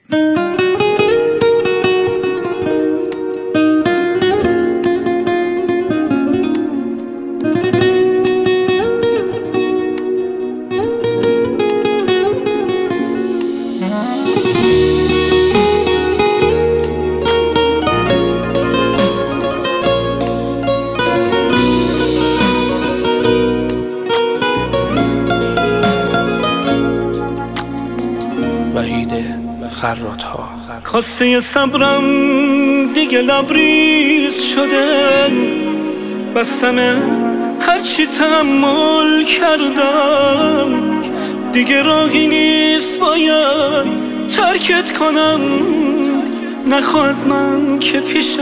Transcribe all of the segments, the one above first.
خرات‌ها. کاسه صبرم دیگه لبریز شده، بستمه هرچی تحمل کردم، دیگه راهی نیست باید ترکت کنم. نخوا از من که پیشت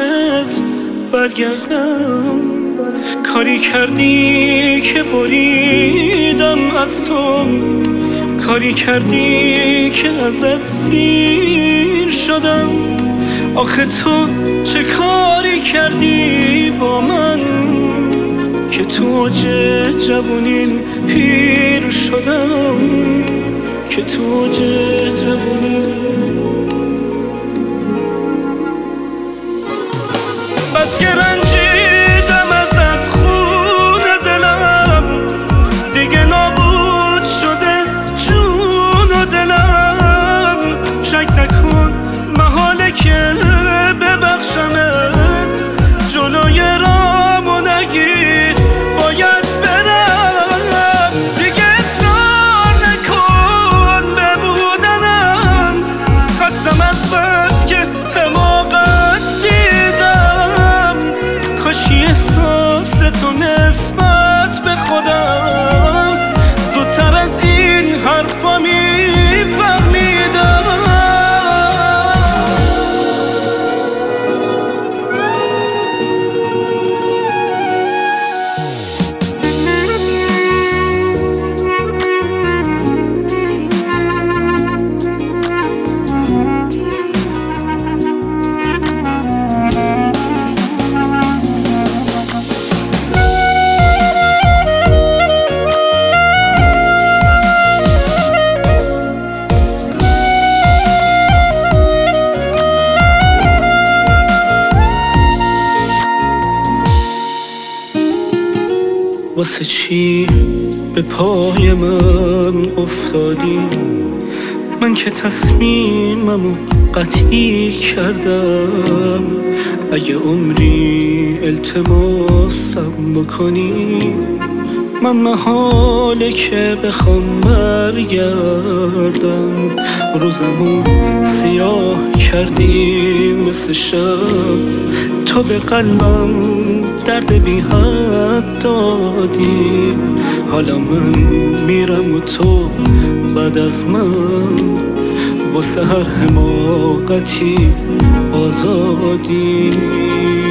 برگردم، کاری کردی که بریدم از تو، کاری کردی که ازت سیر شدم. آخه تو چه کاری کردی با من که تو اوج جوونین پیر شدم، که تو اوج جوونین. بس که رنجیدم ازت خون دلم، دیگه نابود شده جون و دلم. شک نکن محاله که ببخشمت، جلوی رامو نگیر باید برم. دیگه اصرار نکن ببودنم، خستم از بس که حماقت دیدم. کاشی احساستو نسبت به خودم زودتر از این حرفا میفهمیدم. واسه چی به پای من افتادی؟ من که تصمیممو قطعی کردم. اگه عمری التماسم بکنی، من محاله که بخوام برگردم. روزمو سیاه کردی مثل شب، تو به قلبم درد بی حد دادی. حالا من میرم و تو بعد از من واسه هر حماقتی آزادی.